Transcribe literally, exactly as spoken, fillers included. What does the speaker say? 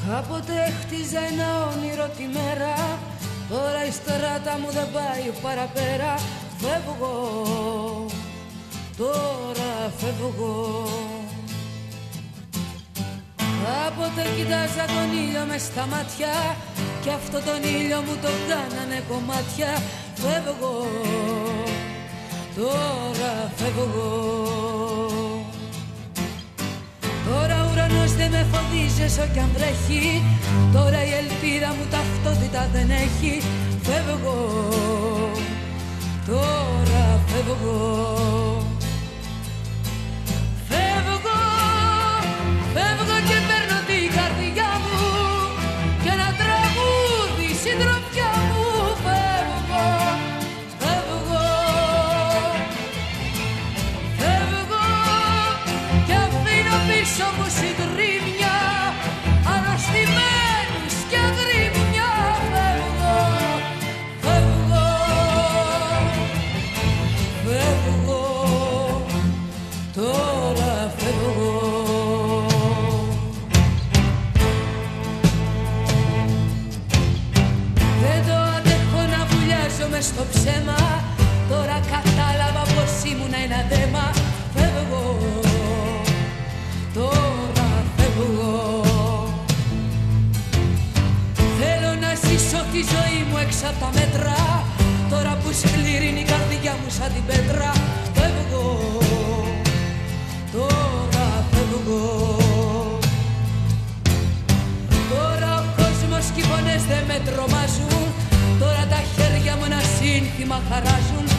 Κάποτε χτίζα ένα όνειρο τη μέρα, τώρα η στράτα μου δεν πάει παραπέρα. Φεύγω, τώρα φεύγω. Κάποτε κοιτάζα τον ήλιο μες στα μάτια κι αυτό τον ήλιο μου τον κάνανε κομμάτια. Φεύγω, τώρα φεύγω. Τώρα ο ουρανός δεν με φοβίζει όσο κι αν βρέχει, τώρα η ελπίδα μου ταυτότητα δεν έχει. Φεύγω, τώρα φεύγω. Φεύγω, φεύγω και παίρνω την καρδιά μου και ένα τραγούδι συντροφιά μου. Φεύγω, φεύγω, φεύγω και αφήνω πίσω μου συντρίμμια αρρωστημένους και αγρίμια. Φεύγω, φεύγω, φεύγω, τώρα φεύγω. Δεν το αντέχω να βουλιάζω μες στο ψέμα, τώρα κατάλαβα πως ήμουν ένα δέμα. Φεύγω, τώρα φεύγω. Θέλω να ζήσω τη ζωή μου έξω από τα μέτρα, τώρα που σκληρή είναι η καρδιά μου σαν την πέτρα. Φεύγω, τώρα φεύγω. Τώρα ο κόσμος και οι φωνές δεν με τρομάζουν, τώρα τα χέρια μου ένα σύνθημα χαράζουν.